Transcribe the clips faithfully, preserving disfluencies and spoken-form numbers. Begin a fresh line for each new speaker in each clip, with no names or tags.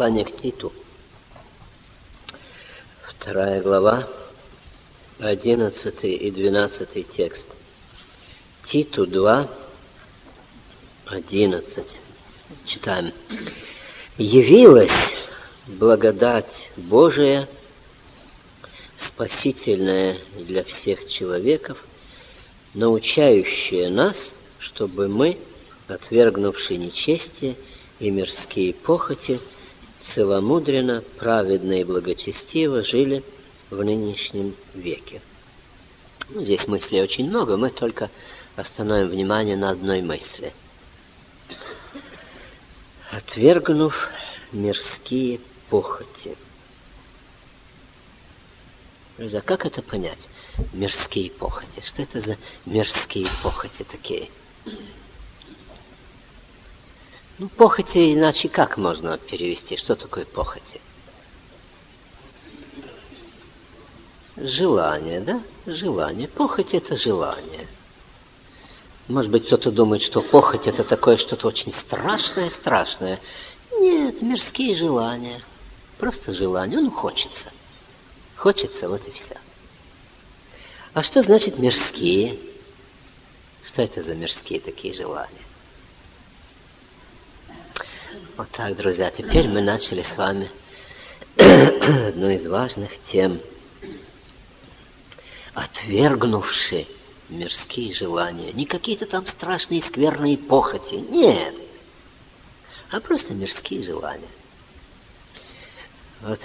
Послание к Титу, вторая глава, одиннадцатый и двенадцатый текст. Титу два, одиннадцать. Читаем. «Явилась благодать Божия, спасительная для всех человеков, научающая нас, чтобы мы, отвергнувши нечестие и мирские похоти, целомудренно, праведно и благочестиво жили в нынешнем веке». Ну, здесь мыслей очень много, мы только остановим внимание на одной мысли. Отвергнув мирские похоти. Друзья, как это понять? Мирские похоти. Что это за мирские похоти такие? Ну, похоти иначе как можно перевести? Что такое похоти? Желание, да? Желание. Похоть – это желание. Может быть, кто-то думает, что похоть – это такое что-то очень страшное-страшное. Нет, мирские желания. Просто желание. Ну, хочется. Хочется, вот и все. А что значит мирские? Что это за мирские такие желания? Вот так, друзья, теперь мы начали с вами одну из важных тем. Отвергнувши мирские желания. Не какие-то там страшные, скверные похоти. Нет. А просто мирские желания. Вот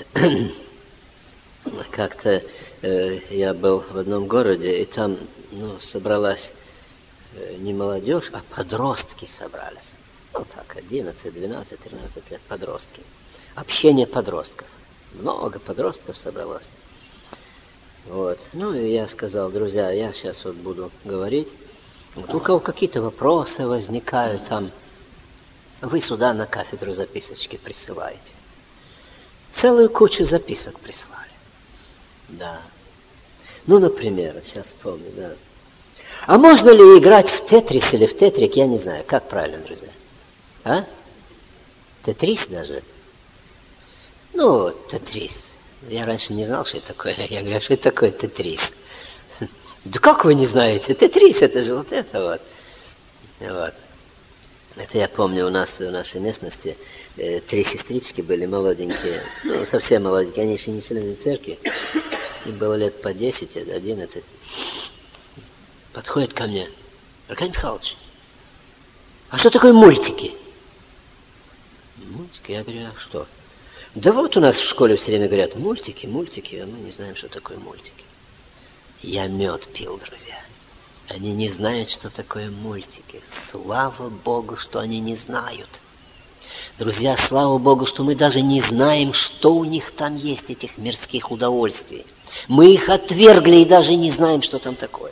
как-то э, я был в одном городе, и там ну, собралась э, не молодежь, а подростки собрались. Ну так, одиннадцать, двенадцать, тринадцать лет подростки. Общение подростков. Много подростков собралось. Вот. Ну и я сказал, друзья, я сейчас вот буду говорить. Вот у кого какие-то вопросы возникают там, вы сюда на кафедру записочки присылаете. Целую кучу записок прислали. Да. Ну, например, сейчас вспомню, да. А можно ли играть в тетрис или в тетрик, я не знаю. Как правильно, друзья? А? Тетрис даже? Ну, тетрис. Я раньше не знал, что это такое. Я говорю, что это такое тетрис? Да как вы не знаете? Тетрис, это же вот это вот. Вот. Это я помню, у нас в нашей местности э, три сестрички были молоденькие. Ну, совсем молоденькие. Они еще не члены церкви. Им было лет по десять, одиннадцать. Подходят ко мне. Аркадий Михайлович, а что такое мультики? Мультики? Я говорю, а что? Да вот у нас в школе все время говорят, мультики, мультики, а мы не знаем, что такое мультики. Я мед пил, друзья. Они не знают, что такое мультики. Слава Богу, что они не знают. Друзья, слава Богу, что мы даже не знаем, что у них там есть, этих мирских удовольствий. Мы их отвергли и даже не знаем, что там такое.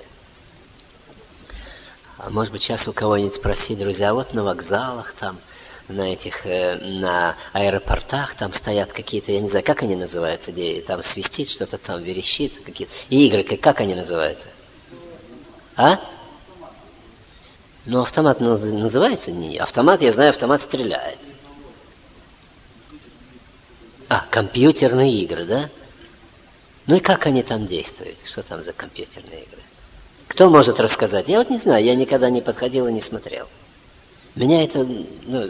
А может быть, сейчас у кого-нибудь спросить, друзья, вот на вокзалах там, на этих, э, на аэропортах там стоят какие-то, я не знаю, как они называются, где там свистит что-то там, верещит, какие-то игры, как они называются? А? Ну, автомат называется? Не, автомат, я знаю, автомат стреляет. А, компьютерные игры, да? Ну и как они там действуют? Что там за компьютерные игры? Кто может рассказать? Я вот не знаю, я никогда не подходил и не смотрел. Меня это, ну...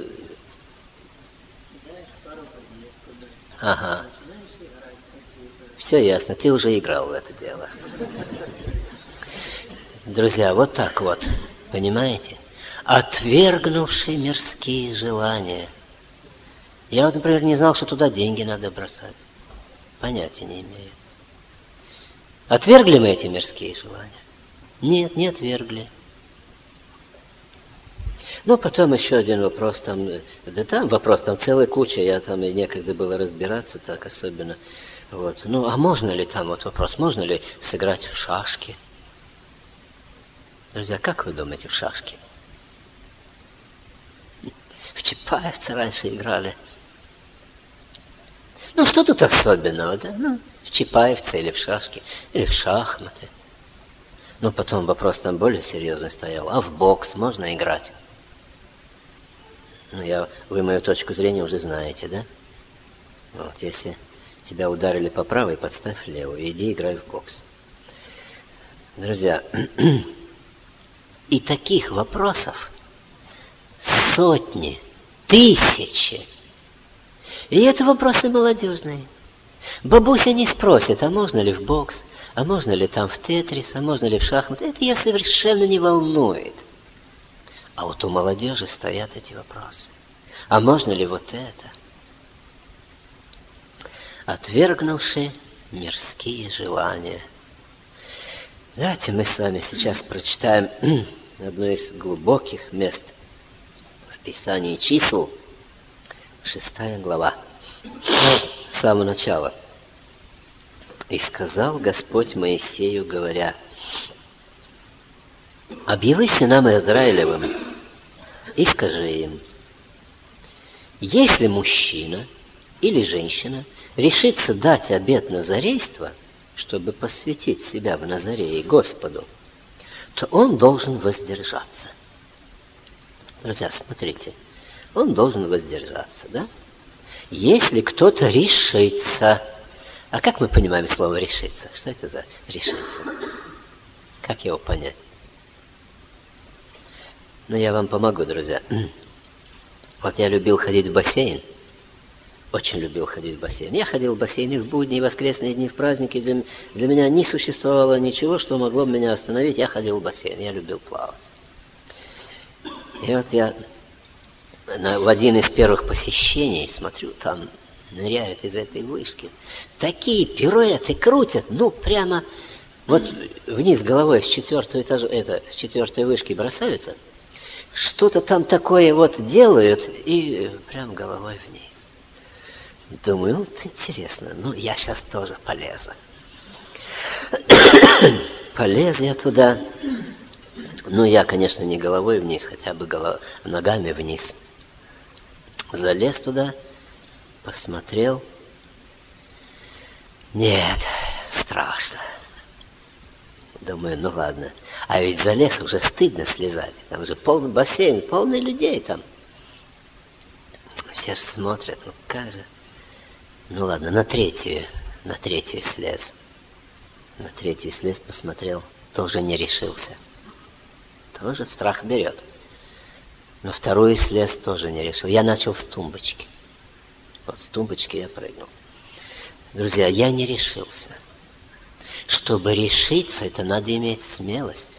Ага. Все ясно, ты уже играл в это дело. Друзья, вот так вот, понимаете? Отвергнувши мирские желания. Я вот, например, не знал, что туда деньги надо бросать. Понятия не имею. Отвергли мы эти мирские желания? Нет, не отвергли. Ну, потом еще один вопрос там, да там вопрос, там целая куча, я там и некогда было разбираться так особенно. Вот. Ну, а можно ли там, вот вопрос, можно ли сыграть в шашки? Друзья, как вы думаете, в шашки? В Чапаевцы раньше играли. Ну, что тут особенного, да? Ну, в Чапаевцы или в шашки, или в шахматы. Ну, потом вопрос там более серьезный стоял. А в бокс можно играть? Ну, я, вы мою точку зрения уже знаете, да? Вот, если тебя ударили по правой, подставь левую, иди играй в бокс. Друзья, и таких вопросов сотни, тысячи. И это вопросы молодежные. Бабуся не спросит, а можно ли в бокс, а можно ли там в тетрис, а можно ли в шахматы. Это ее совершенно не волнует. А вот у молодежи стоят эти вопросы. А можно ли вот это? Отвергнувши мирские желания. Давайте мы с вами сейчас прочитаем одно из глубоких мест в Писании чисел, шестая глава, с самого начала. «И сказал Господь Моисею, говоря: объяви сынам Израилевым и скажи им: если мужчина или женщина решится дать обет назарейства, чтобы посвятить себя в Назарее Господу, то он должен воздержаться». Друзья, смотрите, он должен воздержаться, да? Если кто-то решится. А как мы понимаем слово «решиться»? Что это за «решиться»? Как его понять? Ну, я вам помогу, друзья. Вот я любил ходить в бассейн. Очень любил ходить в бассейн. Я ходил в бассейн и в будни, и в воскресные дни, в праздники. Для, для меня не существовало ничего, что могло бы меня остановить. Я ходил в бассейн. Я любил плавать. И вот я на, в один из первых посещений смотрю, там ныряют из этой вышки. Такие пируэты крутят, ну, прямо вот вниз головой с четвертого этажа, это, с четвертой вышки бросаются. Что-то там такое вот делают и прям головой вниз. Думаю, вот интересно, ну, я сейчас тоже полезу. Полез я туда. Ну, я, конечно, не головой вниз, хотя бы голов... ногами вниз. Залез туда, посмотрел. Нет, страшно. Думаю, ну ладно. А ведь залез, уже стыдно слезать. Там же полный бассейн, полный людей там. Все же смотрят, ну как же. Ну ладно, на третью, на третью слез. На третью слез посмотрел, тоже не решился. Тоже страх берет. На вторую слез тоже не решил. Я начал с тумбочки. Вот с тумбочки я прыгнул. Друзья, я не решился. Чтобы решиться, это надо иметь смелость.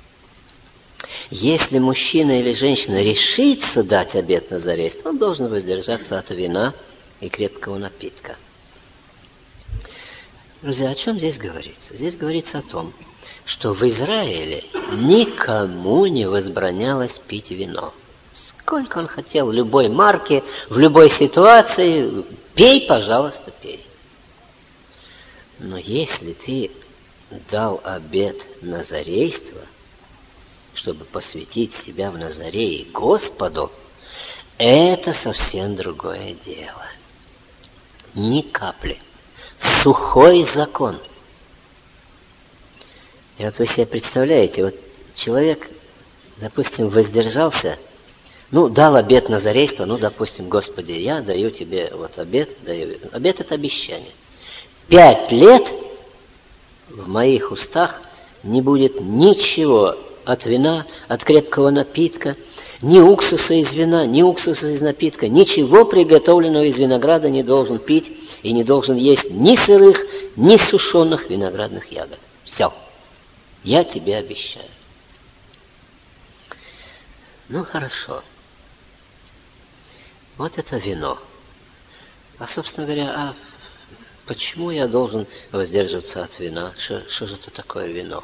Если мужчина или женщина решится дать обет назарейства, он должен воздержаться от вина и крепкого напитка. Друзья, о чем здесь говорится? Здесь говорится о том, что в Израиле никому не возбранялось пить вино. Сколько он хотел, любой марки, в любой ситуации, пей, пожалуйста, пей. Но если ты дал обет назарейства, чтобы посвятить себя в Назарее Господу, это совсем другое дело. Ни капли. Сухой закон. И вот вы себе представляете, вот человек, допустим, воздержался, ну, дал обет назарейства, ну, допустим, Господи, я даю тебе вот обет, даю. Обет — это обещание. Пять лет в моих устах не будет ничего от вина, от крепкого напитка, ни уксуса из вина, ни уксуса из напитка, ничего приготовленного из винограда не должен пить и не должен есть ни сырых, ни сушеных виноградных ягод. Все. Я тебе обещаю. Ну, хорошо. Вот это вино. А, собственно говоря, а почему я должен воздерживаться от вина? Что, что же это такое вино?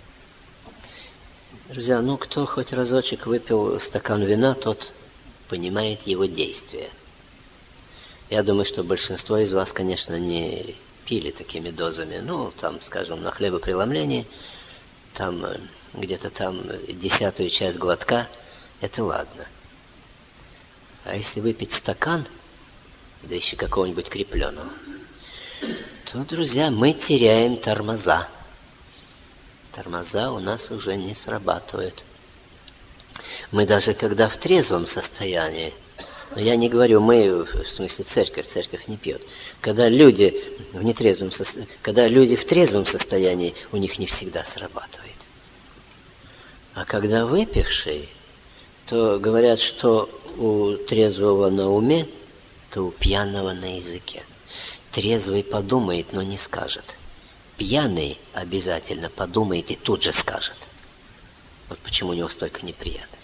Друзья, ну, кто хоть разочек выпил стакан вина, тот понимает его действие. Я думаю, что большинство из вас, конечно, не пили такими дозами. Ну, там, скажем, на хлебопреломлении, там где-то там десятую часть глотка, это ладно. А если выпить стакан, да еще какого-нибудь крепленого, то, друзья, мы теряем тормоза. Тормоза у нас уже не срабатывают. Мы даже когда в трезвом состоянии Я не говорю мы, в смысле церковь, церковь не пьет. Когда люди в нетрезвом состоянии, когда люди в трезвом состоянии, у них не всегда срабатывает. А когда выпивший, то говорят, что у трезвого на уме, то у пьяного на языке. Трезвый подумает, но не скажет. Пьяный обязательно подумает и тут же скажет. Вот почему у него столько неприятностей.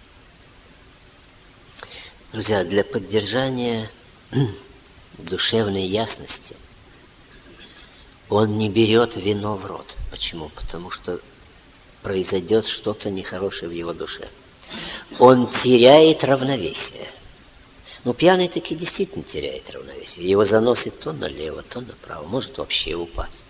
Друзья, для поддержания душевной ясности он не берет вино в рот. Почему? Потому что произойдет что-то нехорошее в его душе. Он теряет равновесие. Ну, пьяный таки действительно теряет равновесие. Его заносит то налево, то направо. Может вообще упасть.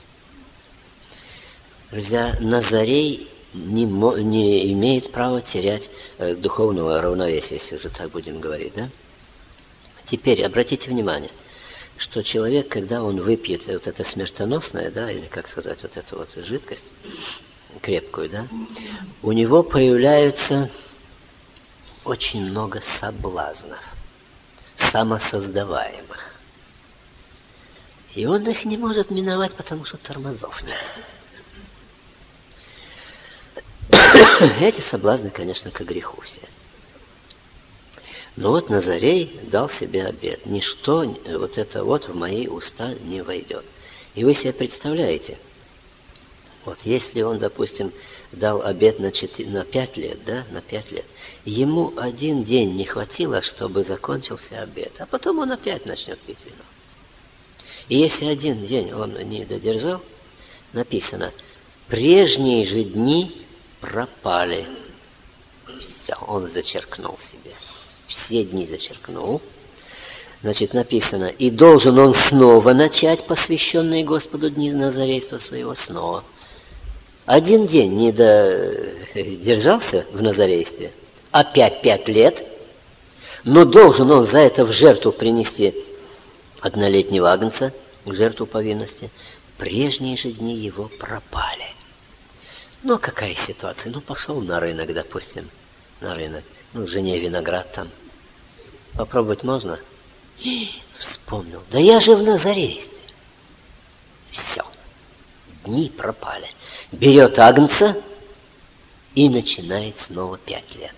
Друзья, Назарей не, не имеет права терять э, духовного равновесия, если уже так будем говорить, да? Теперь обратите внимание, что человек, когда он выпьет вот это смертоносное, да, или, как сказать, вот эту вот жидкость крепкую, да, у него появляются очень много соблазнов, самосоздаваемых. И он их не может миновать, потому что тормозов нет. Эти соблазны, конечно, ко греху все. Но вот Назарей дал себе обет. Ничто вот это вот в мои уста не войдет. И вы себе представляете, вот если он, допустим, дал обет на, четыре, на пять лет, да, на пять лет, ему один день не хватило, чтобы закончился обет, а потом он опять начнет пить вино. И если один день он не додержал, написано, прежние же дни пропали. Все, он зачеркнул себе. Все дни зачеркнул. Значит, написано, и должен он снова начать посвященные Господу дни назарейства своего снова. Один день не додержался в назарействе, опять пять лет, но должен он за это в жертву принести однолетнего агнца, в жертву повинности. Прежние же дни его пропали. Ну, какая ситуация? Ну, пошел на рынок, допустим, на рынок. Ну, жене виноград там. Попробовать можно? И вспомнил. Да я же в назарействе. Все. Дни пропали. Берет агнца и начинает снова пять лет.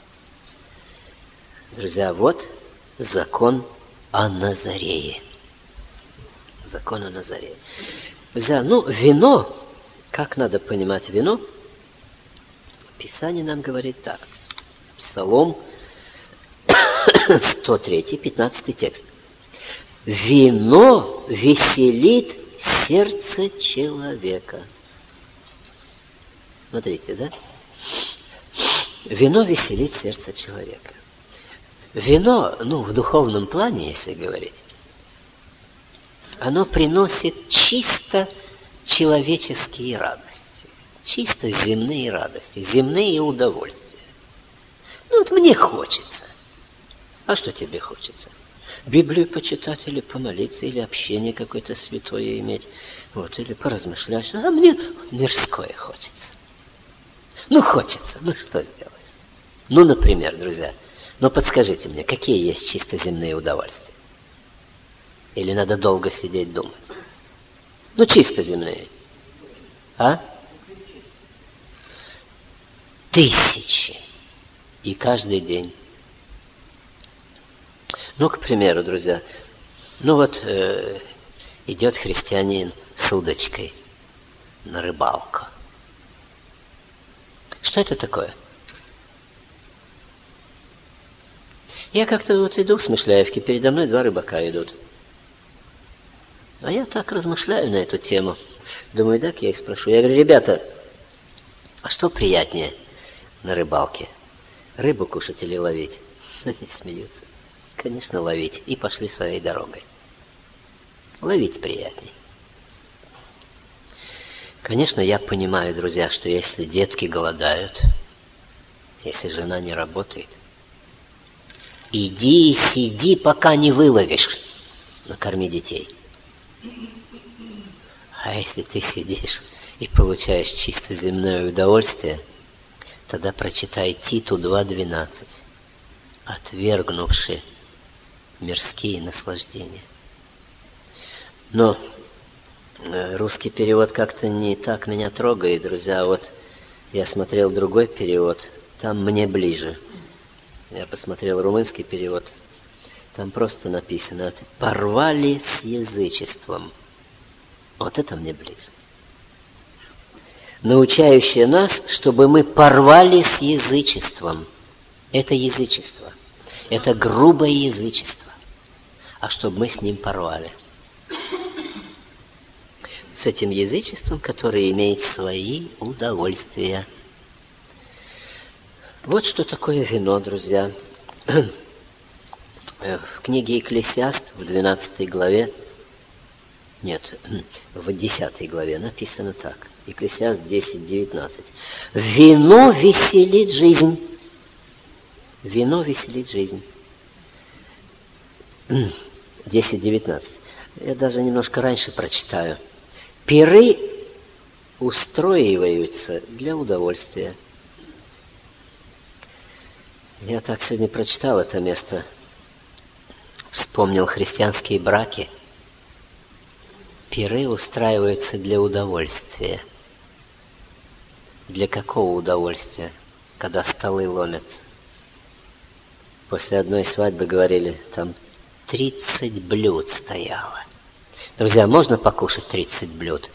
Друзья, вот закон о Назарее. Закон о Назарее. Друзья, ну, вино, как надо понимать вино? Писание нам говорит так. Псалом сто три, пятнадцатый текст. Вино веселит сердце человека. Смотрите, да? Вино веселит сердце человека. Вино, ну, в духовном плане, если говорить, оно приносит чисто человеческие радости, чисто земные радости, земные удовольствия. Ну, вот мне хочется. А что тебе хочется? Библию почитать или помолиться, или общение какое-то святое иметь, вот, или поразмышлять. А мне мирское хочется. Ну, хочется, ну что сделаешь? Ну, например, друзья, ну подскажите мне, какие есть чисто земные удовольствия? Или надо долго сидеть думать? Ну, чисто земные. А? Тысячи. И каждый день. Ну, к примеру, друзья, ну вот э, идет христианин с удочкой на рыбалку. Что это такое? Я как-то вот иду в Смышляевке, передо мной два рыбака идут. А я так размышляю на эту тему. Думаю, так я их спрошу. Я говорю, ребята, а что приятнее на рыбалке? Рыбу кушать или ловить? Они смеются. Конечно, ловить. И пошли своей дорогой. Ловить приятней. Конечно, я понимаю, друзья, что если детки голодают, если жена не работает, иди и сиди, пока не выловишь, накорми детей. А если ты сидишь и получаешь чисто земное удовольствие, тогда прочитай Титу два двенадцать. Отвергнувши мирские наслаждения. Но русский перевод как-то не так меня трогает, друзья. Вот я смотрел другой перевод, там мне ближе. Я посмотрел румынский перевод, там просто написано «порвали с язычеством». Вот это мне ближе. Научающее нас, чтобы мы порвали с язычеством. Это язычество. Это грубое язычество. А чтобы мы с ним порвали. С этим язычеством, которое имеет свои удовольствия. Вот что такое вино, друзья. В книге Екклесиаст в двенадцатой главе, нет, в десятой главе написано так. Екклесиаст десять девятнадцать. Вино веселит жизнь. Вино веселит жизнь. десять девятнадцать. Я даже немножко раньше прочитаю. Пиры устроиваются для удовольствия. Я так сегодня прочитал это место. Вспомнил христианские браки. Пиры устраиваются для удовольствия. Для какого удовольствия? Когда столы ломятся. После одной свадьбы говорили, там тридцать блюд стояло. Друзья, можно покушать тридцать блюд?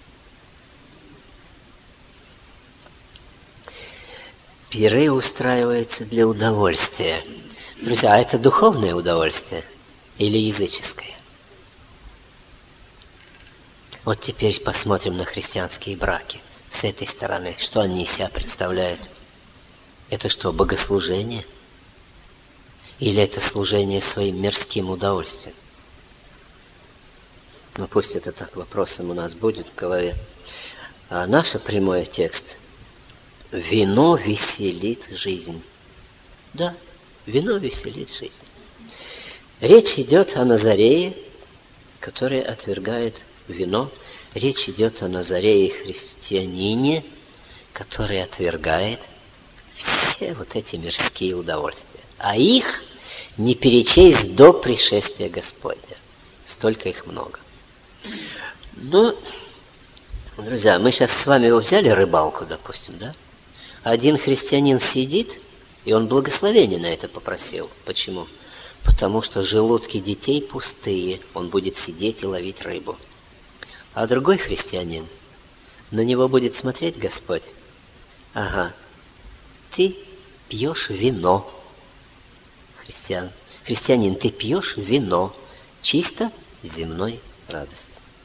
Пиры устраиваются для удовольствия. Друзья, а это духовное удовольствие или языческое? Вот теперь посмотрим на христианские браки с этой стороны. Что они из себя представляют? Это что, богослужение? Или это служение своим мирским удовольствием? Ну, пусть это так вопросом у нас будет в голове. А наш прямой текст – вино веселит жизнь. Да, вино веселит жизнь. Речь идет о Назарее, который отвергает вино. Речь идет о Назарее христианине, который отвергает все вот эти мирские удовольствия. А их не перечесть до пришествия Господня. Столько их много. Но, друзья, мы сейчас с вами взяли рыбалку, допустим, да? Один христианин сидит, и он благословение на это попросил. Почему? Потому что желудки детей пустые, он будет сидеть и ловить рыбу. А другой христианин, на него будет смотреть Господь. Ага, ты пьешь вино. Христиан, христианин, ты пьешь вино чисто земной радости.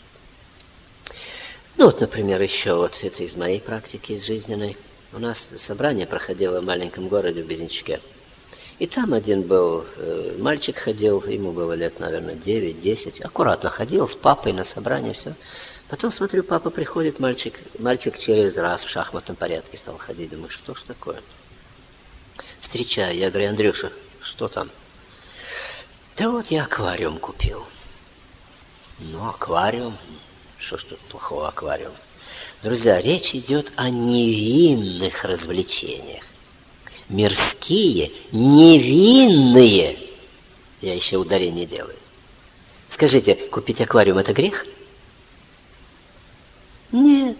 Ну вот, например, еще вот это из моей практики, из жизненной. У нас собрание проходило в маленьком городе в Безенчуке. И там один был, э, мальчик ходил, ему было лет, наверное, девять-десять. Аккуратно ходил с папой на собрание, все. Потом, смотрю, папа приходит, мальчик, мальчик через раз в шахматном порядке стал ходить. Думаю, что ж такое? Встречаю, я говорю, Андрюша, что там? Да вот я аквариум купил. Ну, аквариум, что ж тут плохого аквариум? Друзья, речь идет о невинных развлечениях. Мирские, невинные. Я еще ударение делаю. Скажите, купить аквариум – это грех? Нет.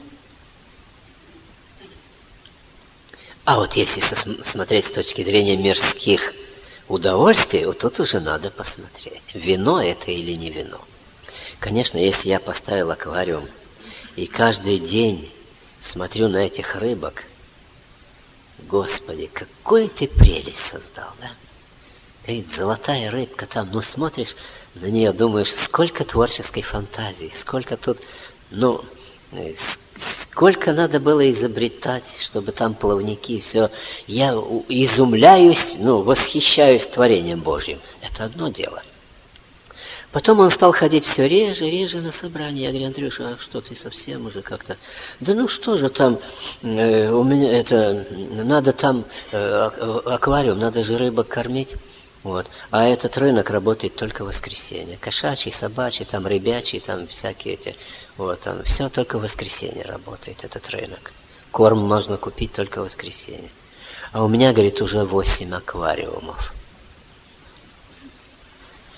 А вот если смотреть с точки зрения мирских удовольствий, вот тут уже надо посмотреть, вино это или не вино. Конечно, если я поставил аквариум и каждый день смотрю на этих рыбок, Господи, какую ты прелесть создал, да? Говорит, золотая рыбка там, ну смотришь на нее, думаешь, сколько творческой фантазии, сколько тут, ну, сколько надо было изобретать, чтобы там плавники, все. Я изумляюсь, ну, восхищаюсь творением Божьим. Это одно дело. Потом он стал ходить все реже, реже на собрания. Я говорю, Андрюша, а что ты совсем уже как-то? Да ну что же там, э, у меня это, надо там э, аквариум, надо же рыбок кормить. Вот. А этот рынок работает только в воскресенье. Кошачий, собачий, там рыбячий, там всякие эти. Вот, там все только в воскресенье работает, этот рынок. Корм можно купить только в воскресенье. А у меня, говорит, уже восемь аквариумов.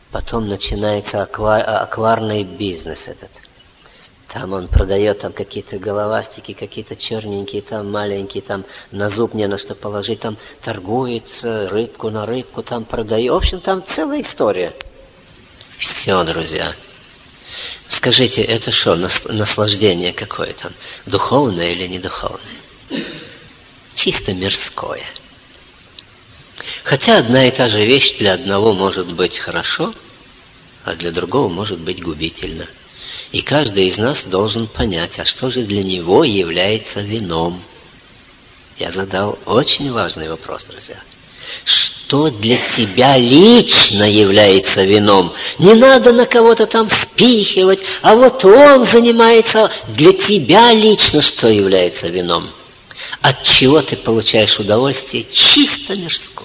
Потом начинается аква- акварный бизнес этот. Там он продает там какие-то головастики, какие-то черненькие, там маленькие, там на зуб не на что положить, там торгуется, рыбку на рыбку там продает. В общем, там целая история. Все, друзья. Скажите, это что, наслаждение какое-то? Духовное или не духовное? Чисто мирское. Хотя одна и та же вещь для одного может быть хорошо, а для другого может быть губительно. И каждый из нас должен понять, а что же для него является вином. Я задал очень важный вопрос, друзья. Что для тебя лично является вином? Не надо на кого-то там спихивать, а вот он занимается. Для тебя лично что является вином? От чего ты получаешь удовольствие чисто мирское?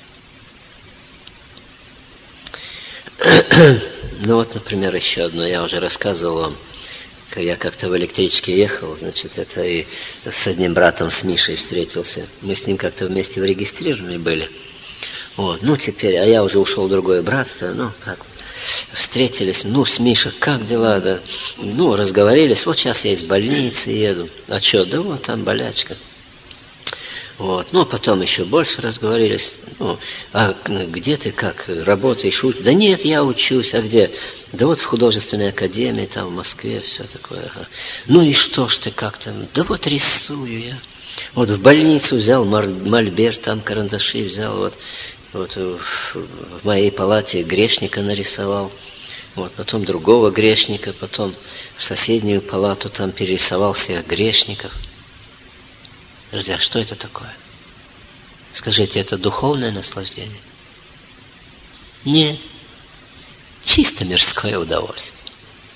Ну вот, например, еще одно. Я уже рассказывал вам, я как-то в электричке ехал, значит, это и с одним братом, с Мишей встретился. Мы с ним как-то вместе зарегистрированы были. Вот, ну теперь, а я уже ушел в другое братство, ну так, встретились, ну с Мишей, как дела, да? Ну, разговорились, вот сейчас я из больницы еду. А что, да вот там болячка. Вот. Ну, потом еще больше разговорились. Ну, а где ты, как, работаешь? Уч... Да нет, я учусь. А где? Да вот в художественной академии, там в Москве, все такое. Ага. Ну и что ж ты, как там? Да вот рисую я. Вот в больницу взял мольберт, там карандаши взял. Вот, вот в моей палате грешника нарисовал. Вот, потом другого грешника, потом в соседнюю палату там перерисовал всех грешников. Друзья, что это такое? Скажите, это духовное наслаждение? Нет. Чисто мирское удовольствие.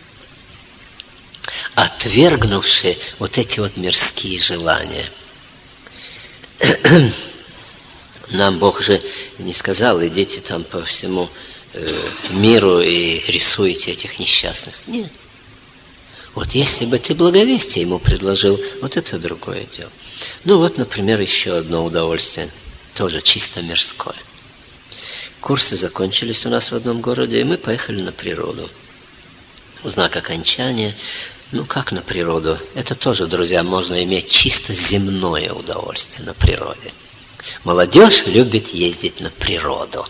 Отвергнувшие вот эти вот мирские желания. Нам Бог же не сказал, идите там по всему э, миру и рисуйте этих несчастных. Нет. Вот если бы ты благовестие ему предложил, вот это другое дело. Ну вот, например, еще одно удовольствие, тоже чисто мирское. Курсы закончились у нас в одном городе, и мы поехали на природу. В знак окончания, ну как на природу? Это тоже, друзья, можно иметь чисто земное удовольствие на природе. Молодежь любит ездить на природу.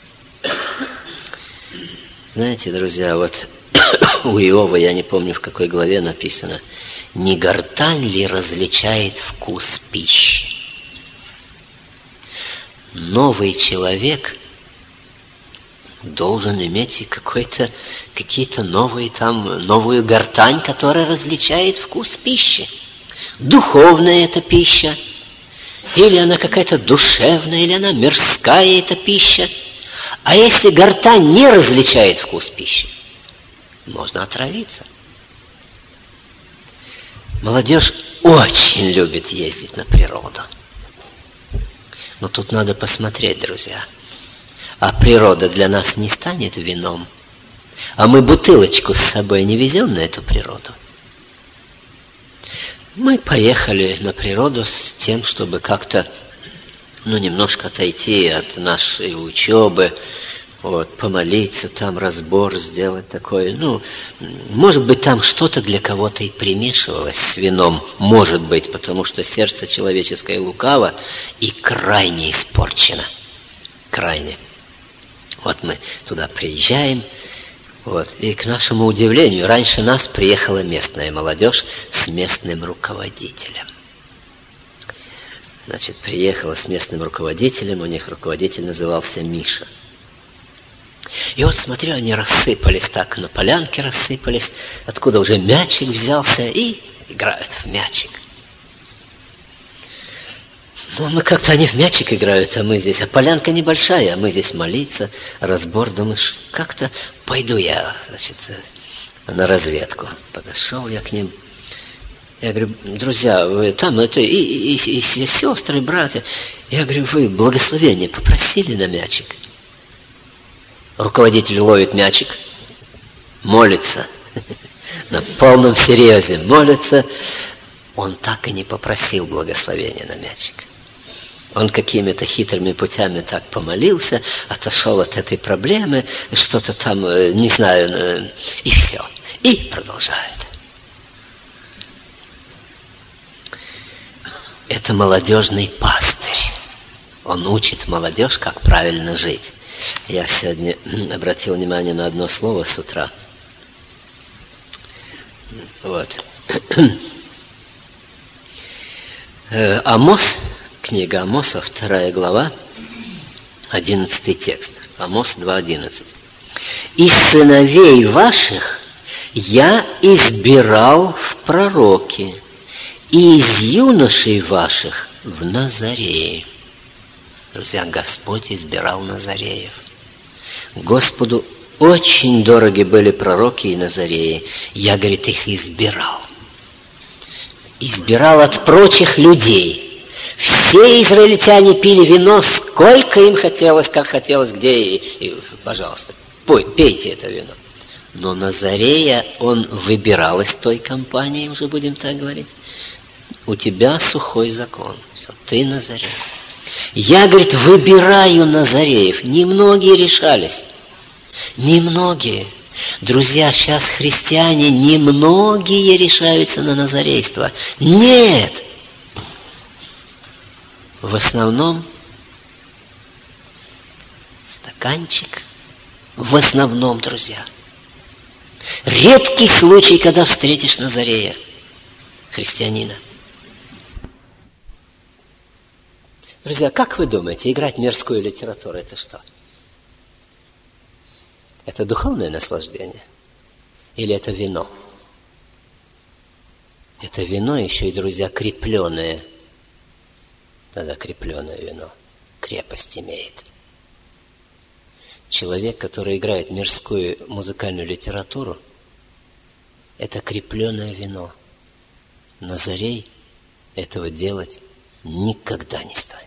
Знаете, друзья, вот у Иова, я не помню, в какой главе написано, «Не гортань ли различает вкус пищи?» Новый человек должен иметь и какой-то, какие-то новые там, новую гортань, которая различает вкус пищи. Духовная это пища, или она какая-то душевная, или она мирская эта пища. А если гортань не различает вкус пищи, можно отравиться. Молодежь очень любит ездить на природу. Но тут надо посмотреть, друзья. А природа для нас не станет вином. А мы бутылочку с собой не везем на эту природу. Мы поехали на природу с тем, чтобы как-то, ну, немножко отойти от нашей учебы, вот, помолиться, там разбор сделать такой. Ну, может быть, там что-то для кого-то и примешивалось с вином. Может быть, потому что сердце человеческое лукаво и крайне испорчено. Крайне. Вот мы туда приезжаем, вот, и к нашему удивлению, раньше нас приехала местная молодежь с местным руководителем. Значит, приехала с местным руководителем, у них руководитель назывался Миша. И вот, смотрю, они рассыпались так, на полянке рассыпались, откуда уже мячик взялся, и играют в мячик. Ну, мы как-то, они в мячик играют, а мы здесь, а полянка небольшая, а мы здесь молиться, разбор, думаешь, как-то пойду я, значит, на разведку. Подошел я к ним. Я говорю, друзья, вы там, это и, и, и, и сестры, и братья. Я говорю, вы благословение попросили на мячик? Руководитель ловит мячик, молится, на полном серьезе молится. Он так и не попросил благословения на мячик. Он какими-то хитрыми путями так помолился, отошел от этой проблемы, что-то там, не знаю, и все. И продолжает. Это молодежный пастырь. Он учит молодежь, как правильно жить. Я сегодня обратил внимание на одно слово с утра. Вот. Амос, книга Амоса, вторая глава, одиннадцатый текст. Амос два одиннадцать. «Из сыновей ваших я избирал в пророки, и из юношей ваших в Назарее». Друзья, Господь избирал Назареев. Господу очень дороги были пророки и Назареи. Я, говорит, их избирал. Избирал от прочих людей. Все израильтяне пили вино, сколько им хотелось, как хотелось, где и, и пожалуйста, пой, пейте это вино. Но Назарея он выбирал из той компании, уже будем так говорить. У тебя сухой закон. Все, ты Назарей. Я, говорит, выбираю Назареев. Немногие решались. Немногие. Друзья, сейчас христиане немногие решаются на назарейство. Нет! В основном стаканчик. В основном, друзья. Редкий случай, когда встретишь Назарея, христианина. Друзья, как вы думаете, играть мирскую литературу – это что? Это духовное наслаждение? Или это вино? Это вино еще и, друзья, крепленное. Тогда крепленное вино крепость имеет. Человек, который играет мирскую музыкальную литературу, это крепленное вино. Назарей этого делать никогда не станет.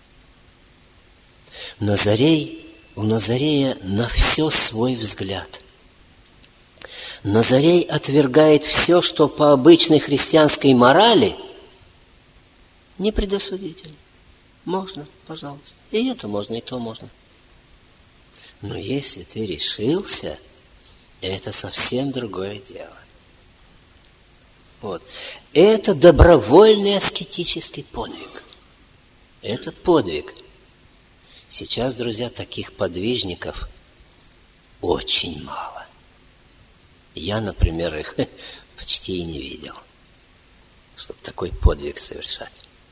Назарей, у Назарея на все свой взгляд. Назарей отвергает все, что по обычной христианской морали не предосудительно. Можно, пожалуйста. И это можно, и то можно. Но если ты решился, это совсем другое дело. Вот. Это добровольный аскетический подвиг. Это подвиг. Сейчас, друзья, таких подвижников очень мало. Я, например, их почти и не видел, чтобы такой подвиг совершать.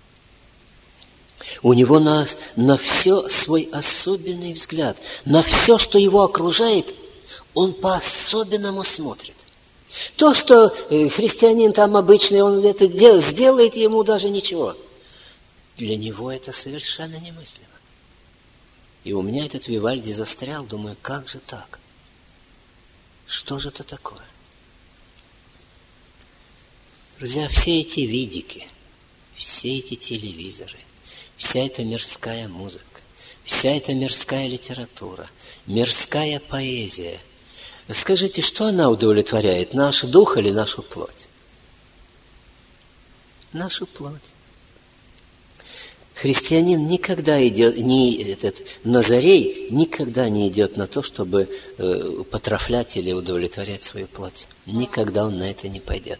У него на, на все свой особенный взгляд. На все, что его окружает, он по-особенному смотрит. То, что христианин там обычный, он это делает, сделает ему даже ничего. Для него это совершенно немыслимо. И у меня этот Вивальди застрял, думаю, как же так? Что же это такое? Друзья, все эти видики, все эти телевизоры, вся эта мирская музыка, вся эта мирская литература, мирская поэзия. Скажите, что она удовлетворяет? Наш дух или нашу плоть? Нашу плоть. Христианин никогда идет, не, этот Назарей никогда не идет на то, чтобы э, потрафлять или удовлетворять свою плоть. Никогда он на это не пойдет.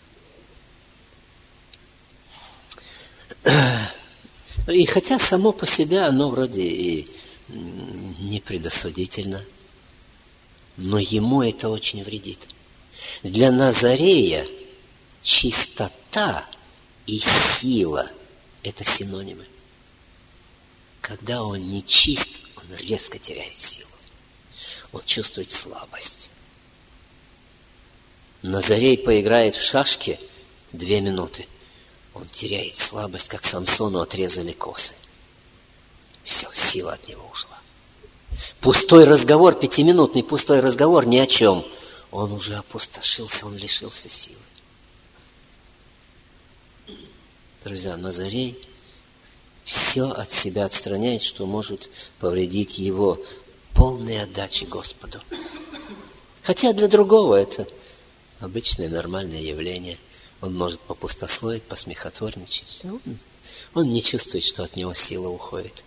И хотя само по себе оно вроде и не предосудительно, но ему это очень вредит. Для Назарея чистота и сила – это синонимы. Когда он не чист, он резко теряет силу. Он чувствует слабость. Назарей поиграет в шашки две минуты. Он теряет слабость, как Самсону отрезали косы. Все, сила от него ушла. Пустой разговор, пятиминутный пустой разговор ни о чем. Он уже опустошился, он лишился силы. Друзья, Назарей все от себя отстраняет, что может повредить его полной отдаче Господу. Хотя для другого это обычное нормальное явление. Он может попустословить, посмехотворничать. Он Он не чувствует, что от него сила уходит.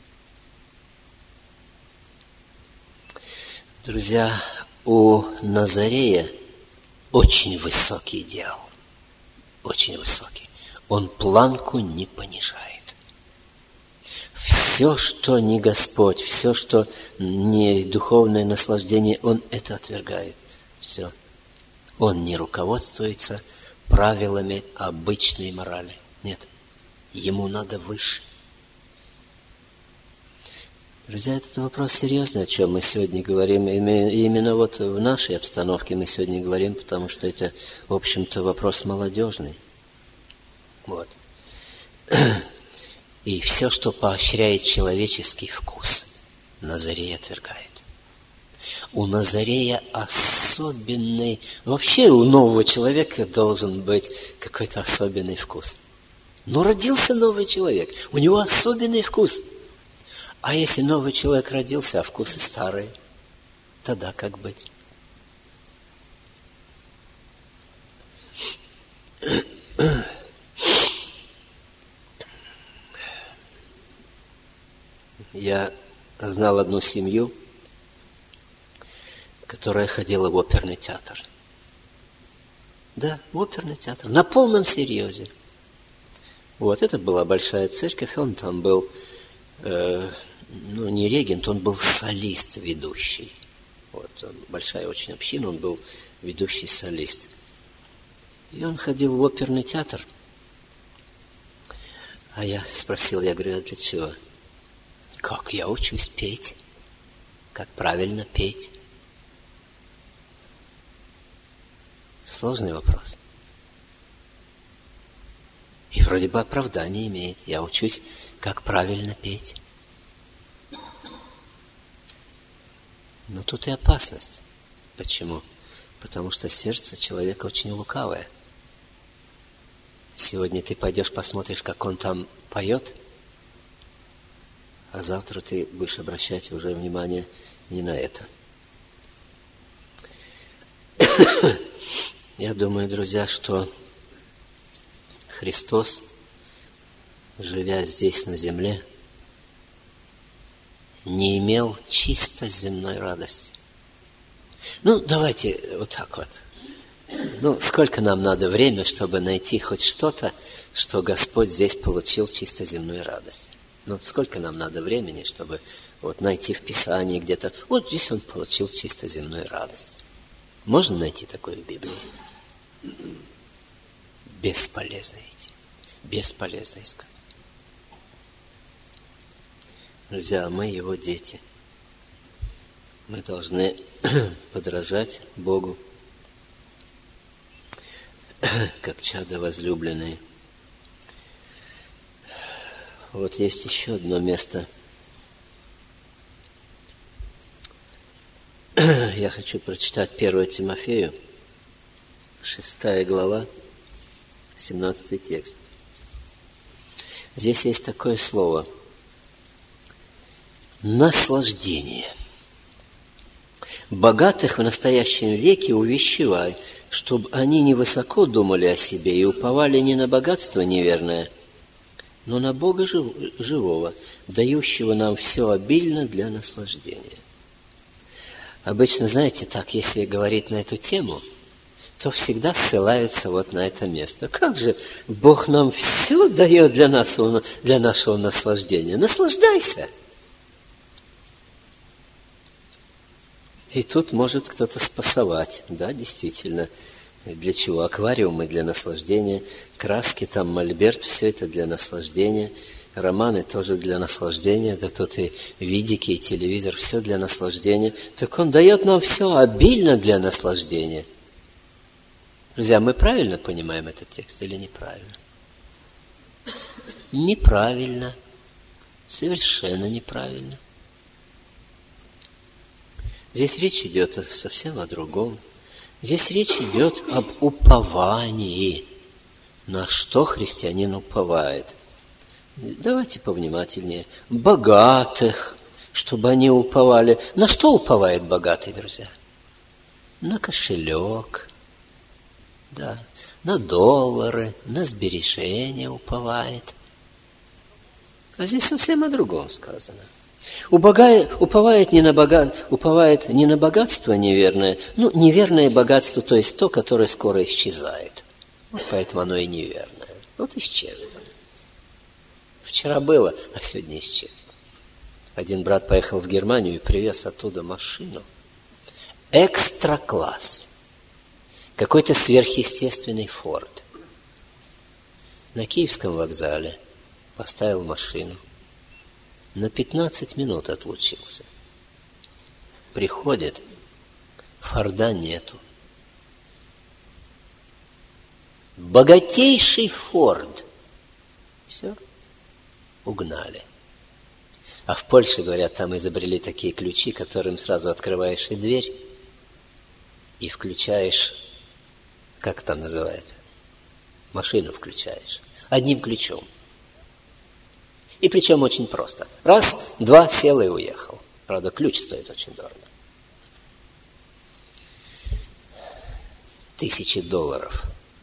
Друзья, у Назарея очень высокий идеал. Очень высокий. Он планку не понижает. Все, что не Господь, все, что не духовное наслаждение, он это отвергает. Все. Он не руководствуется правилами обычной морали. Нет. Ему надо выше. Друзья, этот вопрос серьезный, о чем мы сегодня говорим. Именно вот в нашей обстановке мы сегодня говорим, потому что это, в общем-то, вопрос молодежный. Вот. И все, что поощряет человеческий вкус, Назарей отвергает. У Назарея особенный... Вообще у нового человека должен быть какой-то особенный вкус. Но родился новый человек, у него особенный вкус. А если новый человек родился, а вкусы старые, тогда как быть? Я знал одну семью, которая ходила в оперный театр. Да, в оперный театр, на полном серьезе. Вот, это была большая церковь, он там был... Э, ну, не регент, он был солист ведущий. Вот, он, большая очень община, он был ведущий солист. И он ходил в оперный театр. А я спросил, я говорю, а для чего? Как я учусь петь? Как правильно петь? Сложный вопрос. И вроде бы оправдание имеет. Я учусь, как правильно петь. Но тут и опасность. Почему? Потому что сердце человека очень лукавое. Сегодня ты пойдешь, посмотришь, как он там поет, а завтра ты будешь обращать уже внимание не на это. Я думаю, друзья, что Христос, живя здесь на земле, не имел чисто земной радости. Ну, давайте вот так вот. Ну, сколько нам надо времени, чтобы найти хоть что-то, что Господь здесь получил чисто земную радость? Ну, сколько нам надо времени, чтобы вот найти в Писании где-то, вот здесь он получил чисто земную радость. Можно найти такое в Библии? Бесполезно идти. Бесполезно искать. Друзья, мы его дети. Мы должны подражать Богу, как чада возлюбленные. Вот есть еще одно место. Я хочу прочитать первое Тимофею, шестая глава, семнадцатый текст. Здесь есть такое слово – наслаждение. Богатых в настоящем веке увещевай, чтобы они не высоко думали о себе и уповали не на богатство неверное, но на Бога живого, дающего нам все обильно для наслаждения. Обычно, знаете, так, если говорить на эту тему, то всегда ссылаются вот на это место. Как же Бог нам все дает для нашего, для нашего наслаждения? Наслаждайся! И тут может кто-то спасовать. Да, действительно. Для чего? Аквариумы для наслаждения, краски, там, мольберт, все это для наслаждения. Романы тоже для наслаждения. Да тут и видики, и телевизор, все для наслаждения. Так он дает нам все обильно для наслаждения. Друзья, мы правильно понимаем этот текст или неправильно? Неправильно. Совершенно неправильно. Здесь речь идет совсем о другом. Здесь речь идет об уповании. На что христианин уповает? Давайте повнимательнее. Богатых, чтобы они уповали. На что уповает богатый, друзья? На кошелек, да, на доллары, на сбережения уповает. А здесь совсем о другом сказано. Убогая, уповает, не на бога, уповает не на богатство неверное, ну, неверное богатство, то есть то, которое скоро исчезает. Вот поэтому оно и неверное. Вот исчезло. Вчера было, а сегодня исчезло. Один брат поехал в Германию и привез оттуда машину. Экстра-класс. Какой-то сверхъестественный Форд. На Киевском вокзале поставил машину. На пятнадцать минут отлучился. Приходит, Форда нету. Богатейший Форд. Все, угнали. А в Польше, говорят, там изобрели такие ключи, которым сразу открываешь и дверь, и включаешь, как там называется, машину включаешь, одним ключом. И причем очень просто. Раз, два, сел и уехал. Правда, ключ стоит очень дорого. Тысячи долларов.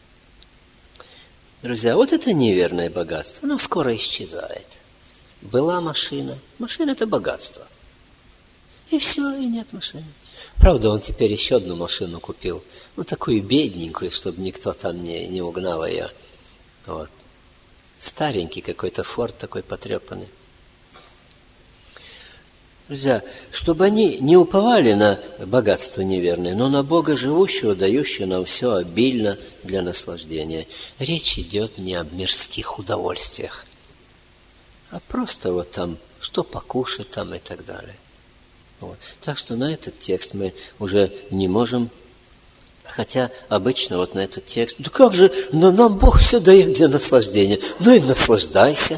Друзья, вот это неверное богатство. Оно скоро исчезает. Была машина. Машина – это богатство. И все, и нет машины. Правда, он теперь еще одну машину купил. Ну, такую бедненькую, чтобы никто там не, не угнал ее. Вот. Старенький какой-то Форд такой потрепанный. Друзья, чтобы они не уповали на богатство неверное, но на Бога живущего, дающего нам все обильно для наслаждения. Речь идет не об мирских удовольствиях, а просто вот там, что покушать там и так далее. Вот. Так что на этот текст мы уже не можем. Хотя обычно вот на этот текст, да как же, но нам Бог все дает для наслаждения. Ну и наслаждайся.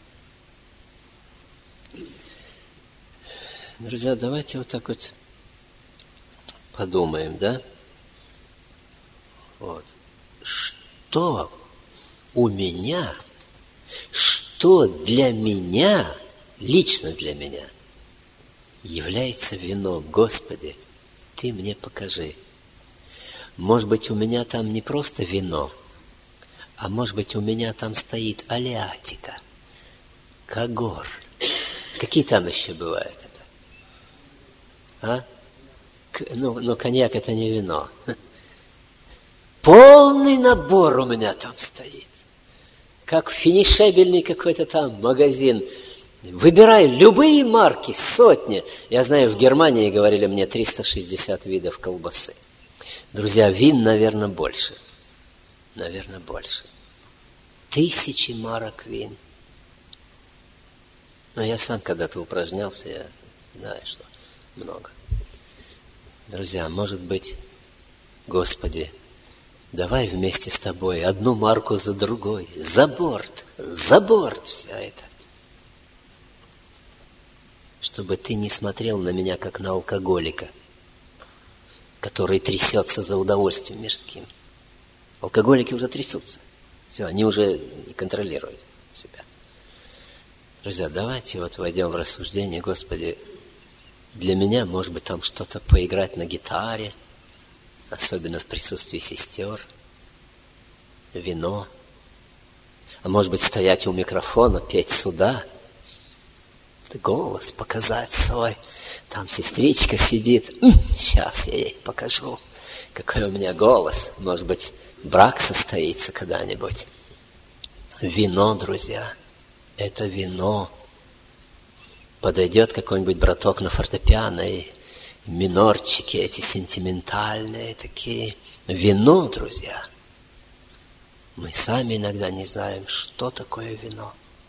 Друзья, давайте вот так вот подумаем, да? Вот. Что у меня, что для меня, лично для меня, является вином? Господи, Ты мне покажи. Может быть, у меня там не просто вино, а может быть, у меня там стоит алиатика, когор. Какие там еще бывают это? А? Ну, ну, коньяк – это не вино. Полный набор у меня там стоит. Как финишебельный какой-то там магазин. Выбирай любые марки, сотни. Я знаю, в Германии говорили мне триста шестьдесят видов колбасы. Друзья, вин, наверное, больше. Наверное, больше. Тысячи марок вин. Но я сам когда-то упражнялся, я знаю, что много. Друзья, может быть, Господи, давай вместе с Тобой одну марку за другой, за борт, за борт все это. Чтобы Ты не смотрел на меня, как на алкоголика, который трясется за удовольствием мирским. Алкоголики уже трясутся. Все, они уже не контролируют себя. Друзья, давайте вот войдем в рассуждение. Господи, для меня, может быть, там что-то поиграть на гитаре, особенно в присутствии сестер, вино. А может быть, стоять у микрофона, петь сюда, голос показать свой. Там сестричка сидит. Сейчас я ей покажу, какой у меня голос. Может быть, брак состоится когда-нибудь. Вино, друзья, это вино. Подойдет какой-нибудь браток на фортепиано и минорчики эти сентиментальные такие. Вино, друзья. Мы сами иногда не знаем, что такое вино.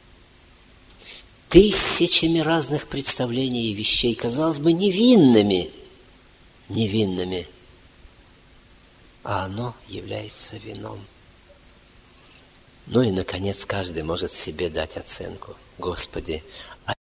Тысячами разных представлений и вещей, казалось бы, невинными, невинными, а оно является вином. Ну и, наконец, каждый может себе дать оценку. Господи, а